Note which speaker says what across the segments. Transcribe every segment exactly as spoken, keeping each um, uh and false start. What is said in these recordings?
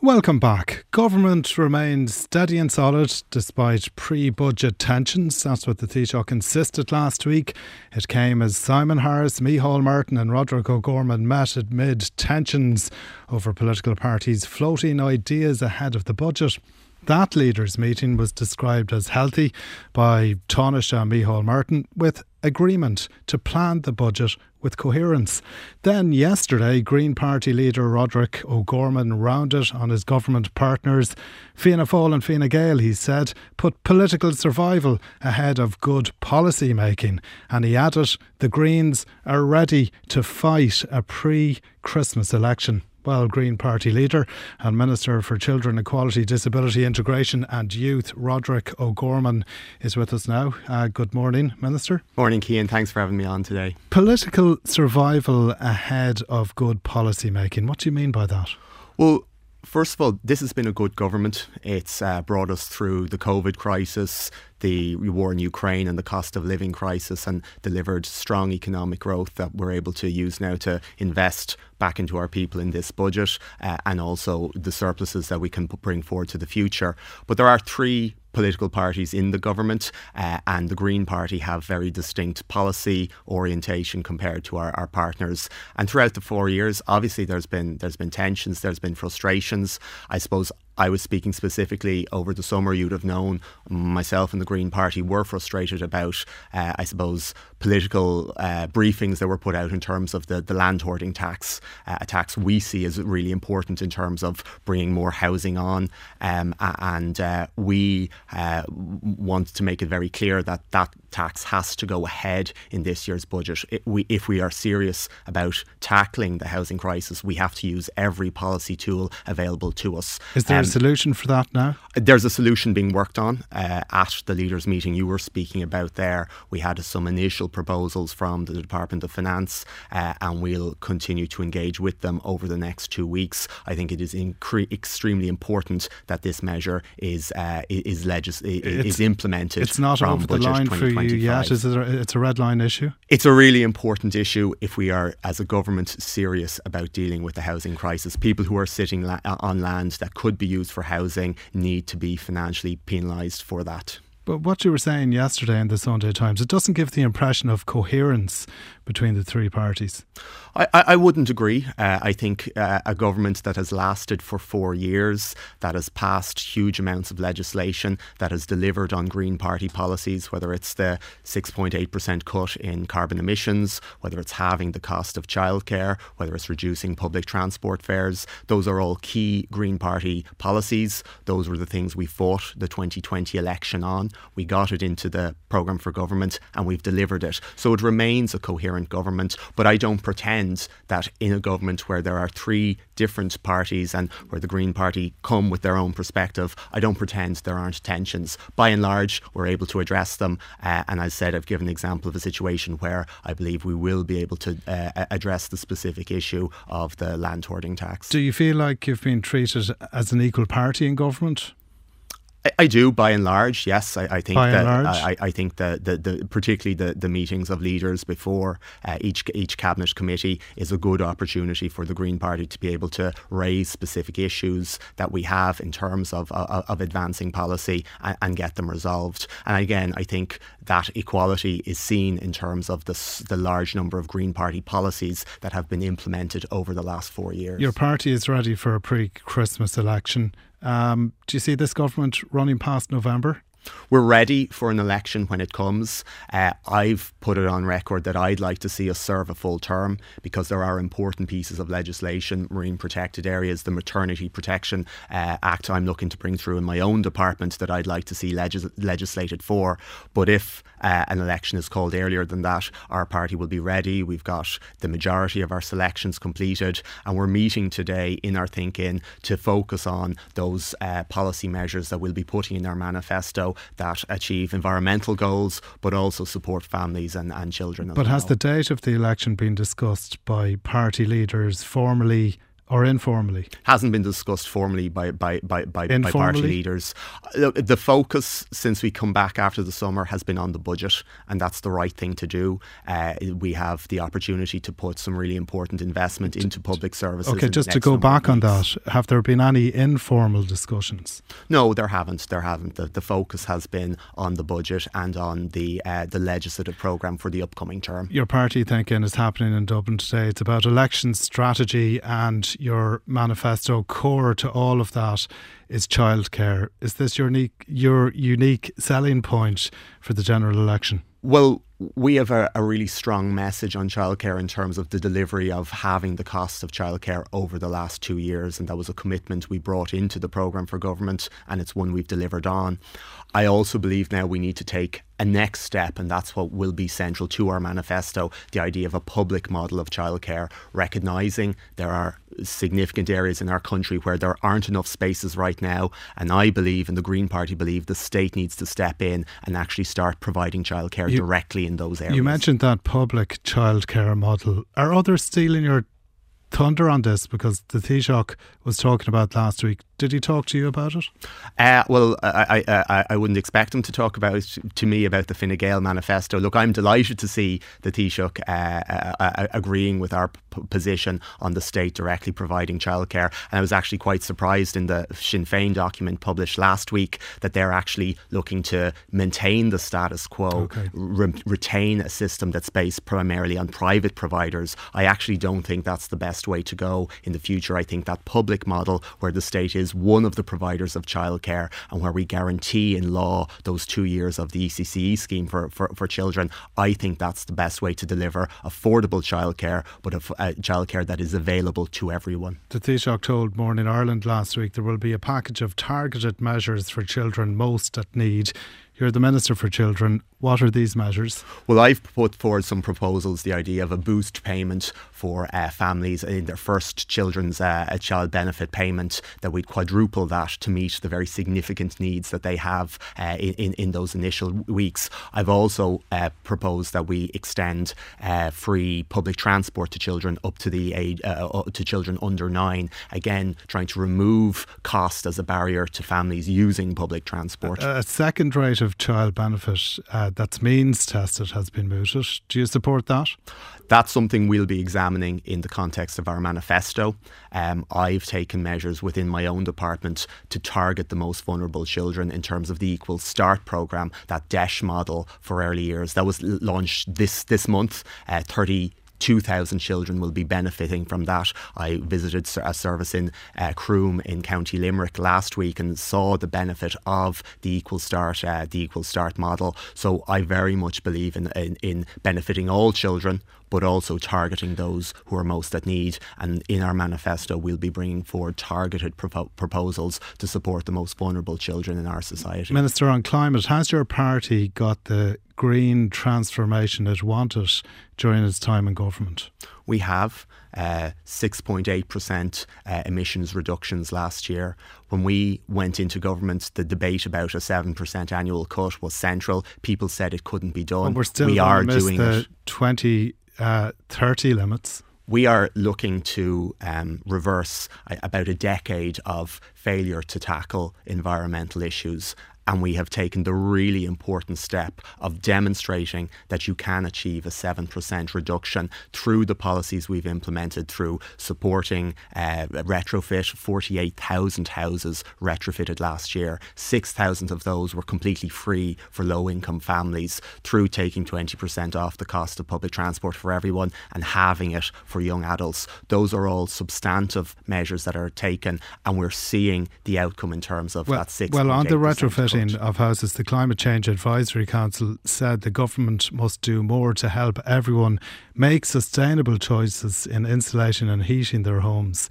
Speaker 1: Welcome back. Government remains steady and solid despite pre-budget tensions. That's what the Taoiseach insisted last week. It came as Simon Harris, Micheál Martin and Roderick O'Gorman met amid tensions over political parties floating ideas ahead of the budget. That leaders' meeting was described as healthy by Taoiseach and Micheál Martin, with agreement to plan the budget with coherence. Then yesterday, Green Party leader Roderick O'Gorman rounded on his government partners. Fianna Fáil and Fine Gael, he said, put political survival ahead of good policy making. And he added, the Greens are ready to fight a pre-Christmas election. Well, Green Party leader and Minister for Children, Equality, Disability, Integration and Youth, Roderick O'Gorman, is with us now. Uh, good morning, Minister.
Speaker 2: Morning, Cian. Thanks for having me on today.
Speaker 1: Political survival ahead of good policy making. What do you mean by that?
Speaker 2: Well, first of all, this has been a good government. It's uh, brought us through the COVID crisis, the war in Ukraine and the cost of living crisis, and delivered strong economic growth that we're able to use now to invest back into our people in this budget, uh, and also the surpluses that we can bring forward to the future. But there are three political parties in the government, uh, and the Green Party have very distinct policy orientation compared to our, our partners. And throughout the four years, obviously there's been there's been tensions, there's been frustrations. I suppose I was speaking specifically over the summer. You'd have known myself and the Green Party were frustrated about, uh, I suppose, political uh, briefings that were put out in terms of the, the land hoarding tax, uh, a tax we see as really important in terms of bringing more housing on. Um, and uh, we uh, want to make it very clear that that tax has to go ahead in this year's budget. It, we, if we are serious about tackling the housing crisis, we have to use every policy tool available to us.
Speaker 1: Is there um, a solution for that now?
Speaker 2: There's a solution being worked on uh, at the leaders' meeting you were speaking about there. We had some initial proposals from the Department of Finance, uh, and we'll continue to engage with them over the next two weeks. I think it is incre- extremely important that this measure is uh, is, legis- is implemented.
Speaker 1: It's not
Speaker 2: from
Speaker 1: over the line for you yet. Is it a, it's a red line issue?
Speaker 2: It's a really important issue if we are, as a government, serious about dealing with the housing crisis. People who are sitting la- on land that could be used for housing need to be financially penalised for that.
Speaker 1: But what you were saying yesterday in the Sunday Times, it doesn't give the impression of coherence between the three parties.
Speaker 2: I, I wouldn't agree. Uh, I think uh, a government that has lasted for four years, that has passed huge amounts of legislation, that has delivered on Green Party policies, whether it's the six point eight percent cut in carbon emissions, whether it's halving the cost of childcare, whether it's reducing public transport fares, those are all key Green Party policies. Those were the things we fought the twenty twenty election on. We got it into the programme for government and we've delivered it. So it remains a coherent government, but I don't pretend that in a government where there are three different parties and where the Green Party come with their own perspective, I don't pretend there aren't tensions. By and large, we're able to address them. Uh, and as I said, I've given an example of a situation where I believe we will be able to uh, address the specific issue of the land hoarding tax.
Speaker 1: Do you feel like you've been treated as an equal party in government?
Speaker 2: I do, by and large, yes. I, I think
Speaker 1: by
Speaker 2: that
Speaker 1: and large.
Speaker 2: I, I think that the, the particularly the, the meetings of leaders before uh, each each cabinet committee is a good opportunity for the Green Party to be able to raise specific issues that we have in terms of of, of advancing policy and, and get them resolved. And again, I think that equality is seen in terms of the the large number of Green Party policies that have been implemented over the last four years.
Speaker 1: Your party is ready for a pre-Christmas election. Um, do you see this government running past November?
Speaker 2: We're ready for an election when it comes. Uh, I've put it on record that I'd like to see us serve a full term because there are important pieces of legislation, marine protected areas, the Maternity Protection uh, Act I'm looking to bring through in my own department that I'd like to see legis- legislated for. But if uh, an election is called earlier than that, our party will be ready. We've got the majority of our selections completed and we're meeting today in our thinking to focus on those uh, policy measures that we'll be putting in our manifesto that achieve environmental goals but also support families and, and children.
Speaker 1: But has the date of the election been discussed by party leaders formally or informally?
Speaker 2: Hasn't been discussed formally by by by, by, by
Speaker 1: Informally?
Speaker 2: party leaders. Uh, The focus since we come back after the summer has been on the budget, and that's the right thing to do. Uh, we have the opportunity to put some really important investment into public services.
Speaker 1: Okay,
Speaker 2: in the
Speaker 1: just to
Speaker 2: next
Speaker 1: go
Speaker 2: number of
Speaker 1: back on
Speaker 2: weeks.
Speaker 1: that, have there been any informal discussions?
Speaker 2: No, there haven't. There haven't. The, the focus has been on the budget and on the uh, the legislative programme for the upcoming term.
Speaker 1: Your party thinking is happening in Dublin today. It's about election strategy, and your manifesto core to all of that is childcare. Is this your unique, your unique selling point for the general election?
Speaker 2: Well, we have a, a really strong message on childcare in terms of the delivery of halving the cost of childcare over the last two years. And that was a commitment we brought into the programme for government, and it's one we've delivered on. I also believe now we need to take a next step, and that's what will be central to our manifesto, the idea of a public model of childcare, recognising there are significant areas in our country where there aren't enough spaces right now. And I believe, and the Green Party believe, the state needs to step in and actually start providing childcare
Speaker 1: You-
Speaker 2: directly in those areas.
Speaker 1: You mentioned that public childcare model. Are others stealing your thunder on this? Because the Taoiseach was talking about last week. Did he talk to you about it?
Speaker 2: Uh, well, I, I, I, I wouldn't expect him to talk about to me about the Fine Gael manifesto. Look, I'm delighted to see the Taoiseach uh, uh, agreeing with our p- position on the state directly providing childcare. And I was actually quite surprised in the Sinn Féin document published last week that they're actually looking to maintain the status quo,
Speaker 1: Okay.
Speaker 2: re- retain a system that's based primarily on private providers. I actually don't think that's the best way to go in the future. I think that public model where the state is one of the providers of childcare and where we guarantee in law those two years of the E C C E scheme for, for, for children, I think that's the best way to deliver affordable childcare, but a, a childcare that is available to everyone.
Speaker 1: The Taoiseach told Morning Ireland last week there will be a package of targeted measures for children most at need. You're the Minister for Children. What are these measures?
Speaker 2: Well, I've put forward some proposals, the idea of a boost payment for uh, families in their first children's uh, a child benefit payment, that we'd quadruple that to meet the very significant needs that they have uh, in, in, in those initial weeks. I've also uh, proposed that we extend uh, free public transport to children up to the age, uh, to children under nine, again trying to remove cost as a barrier to families using public transport.
Speaker 1: A second rate of child benefit uh, that's means tested has been mooted. Do you support that?
Speaker 2: That's something we'll be examining in the context of our manifesto. Um, I've taken measures within my own department to target the most vulnerable children in terms of the Equal Start programme, that D E S H model for early years. That was l- launched this, this month, uh, thirty two thousand children will be benefiting from that. I visited a service in uh, Croom in County Limerick last week and saw the benefit of the Equal Start, uh, the Equal Start model. So I very much believe in, in, in benefiting all children, but also targeting those who are most at need. And in our manifesto, we'll be bringing forward targeted propo- proposals to support the most vulnerable children in our society.
Speaker 1: Minister, on climate, has your party got the green transformation it wanted during its time in government?
Speaker 2: We have uh, six point eight percent uh, emissions reductions last year. When we went into government, the debate about a seven percent annual cut was central. People said it couldn't be done.
Speaker 1: But we're still
Speaker 2: we
Speaker 1: going
Speaker 2: are
Speaker 1: to miss
Speaker 2: doing
Speaker 1: the
Speaker 2: it.
Speaker 1: twenty thirty limits.
Speaker 2: We are looking to um, reverse a, about a decade of failure to tackle environmental issues. And we have taken the really important step of demonstrating that you can achieve a seven percent reduction through the policies we've implemented, through supporting uh, retrofit. forty-eight thousand houses retrofitted last year. six thousand of those were completely free for low-income families, through taking twenty percent off the cost of public transport for everyone and halving it for young adults. Those are all substantive measures that are taken, and we're seeing the outcome in terms of
Speaker 1: well,
Speaker 2: that six.
Speaker 1: Well, on the retrofitting of houses, the Climate Change Advisory Council said the government must do more to help everyone make sustainable choices in insulation and heating their homes.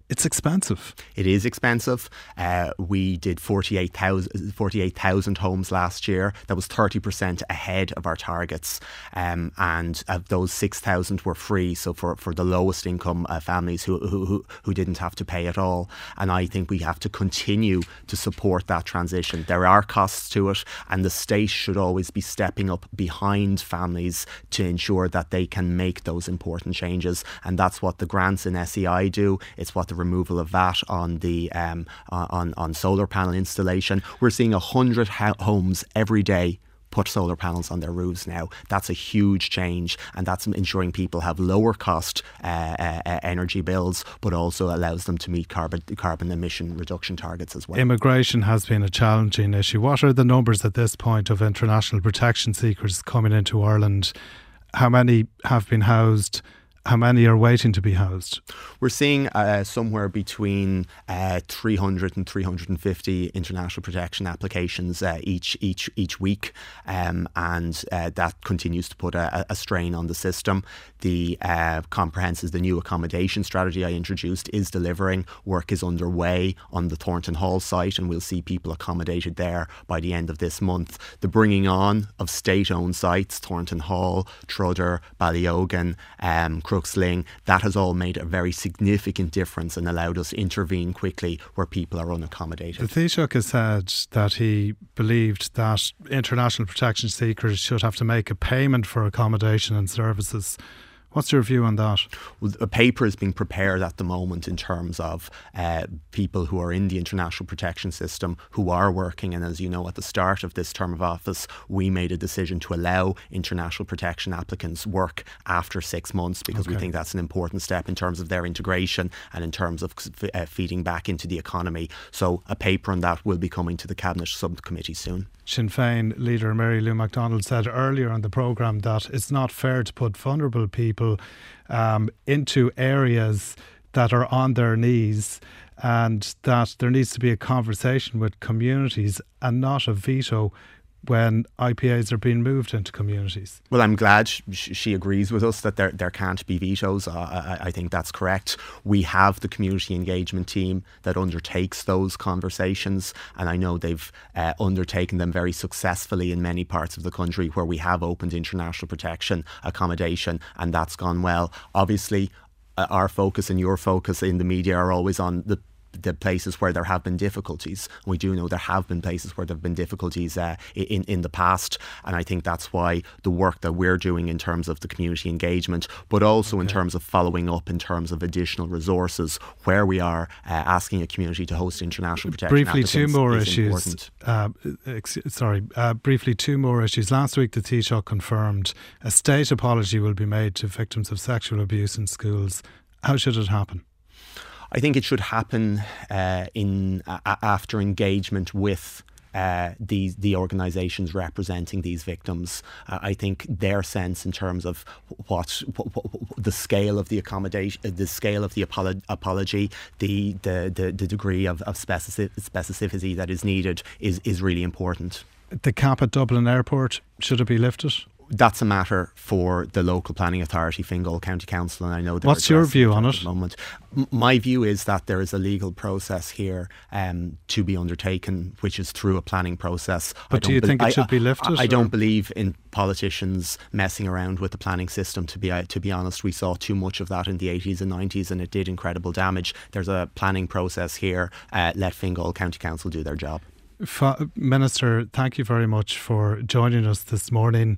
Speaker 1: It's expensive.
Speaker 2: It is expensive. Uh, we did forty-eight thousand homes last year. That was thirty percent ahead of our targets. Um, and of those, six thousand were free. So for, for the lowest income uh, families who, who, who didn't have to pay at all. And I think we have to continue to support that transition. There are costs to it, and the state should always be stepping up behind families to ensure that they can make those important changes. And that's what the grants in S E I do. It's what the removal of V A T on the um, on on solar panel installation. We're seeing a hundred ha- homes every day put solar panels on their roofs now. That's a huge change, and that's ensuring people have lower cost uh, uh, energy bills, but also allows them to meet carbon carbon emission reduction targets as well.
Speaker 1: Immigration has been a challenging issue. What are the numbers at this point of international protection seekers coming into Ireland? How many have been housed? How many are waiting to be housed?
Speaker 2: We're seeing uh, somewhere between uh, three hundred and three hundred fifty international protection applications uh, each each each week, um, and uh, that continues to put a, a strain on the system. The uh, comprehensive, the new accommodation strategy I introduced is delivering. Work is underway on the Thornton Hall site, and we'll see people accommodated there by the end of this month. The bringing on of state-owned sites, Thornton Hall, Trudder, Ballyogan, um, Crooksling, that has all made a very significant difference and allowed us to intervene quickly where people are unaccommodated.
Speaker 1: The Taoiseach has said that he believed that international protection seekers should have to make a payment for accommodation and services. What's your view on that?
Speaker 2: Well, a paper is being prepared at the moment in terms of uh, people who are in the international protection system who are working. And as you know, at the start of this term of office, we made a decision to allow international protection applicants work after six months because okay. we think that's an important step in terms of their integration and in terms of uh, feeding back into the economy. So a paper on that will be coming to the Cabinet subcommittee soon.
Speaker 1: Sinn Féin leader Mary Lou McDonald said earlier on the programme that it's not fair to put vulnerable people um, into areas that are on their knees, and that there needs to be a conversation with communities and not a veto when I P As are being moved into communities.
Speaker 2: Well, I'm glad sh- she agrees with us that there there can't be vetoes. Uh, I, I think that's correct. We have the community engagement team that undertakes those conversations, and I know they've uh, undertaken them very successfully in many parts of the country where we have opened international protection accommodation, and that's gone well. Obviously, uh, our focus and your focus in the media are always on the the places where there have been difficulties. We do know there have been places where there have been difficulties uh, in, in the past, and I think that's why the work that we're doing in terms of the community engagement, but also okay. in terms of following up in terms of additional resources where we are uh, asking a community to host international protection.
Speaker 1: Briefly, two more
Speaker 2: is
Speaker 1: issues. Uh, ex- sorry, uh, briefly, two more issues. Last week, the Taoiseach confirmed a state apology will be made to victims of sexual abuse in schools. How should it happen?
Speaker 2: I think it should happen uh, in uh, after engagement with uh, the the organisations representing these victims. Uh, I think their sense in terms of what, what, what the scale of the accommodation, the scale of the apolo- apology, the the, the, the degree of, of specific, specificity that is needed is is really important.
Speaker 1: The cap at Dublin Airport, should it be lifted?
Speaker 2: That's a matter for the local planning authority, Fingal County Council, and I know.
Speaker 1: What's your view on it?
Speaker 2: At the moment, M- my view is that there is a legal process here um, to be undertaken, which is through a planning process.
Speaker 1: But do you be- think it
Speaker 2: I,
Speaker 1: should be lifted?
Speaker 2: I, I don't believe in politicians messing around with the planning system. To be uh, to be honest, we saw too much of that in the eighties and nineties, and it did incredible damage. There's a planning process here. Uh, let Fingal County Council do their job.
Speaker 1: Fa- Minister, thank you very much for joining us this morning.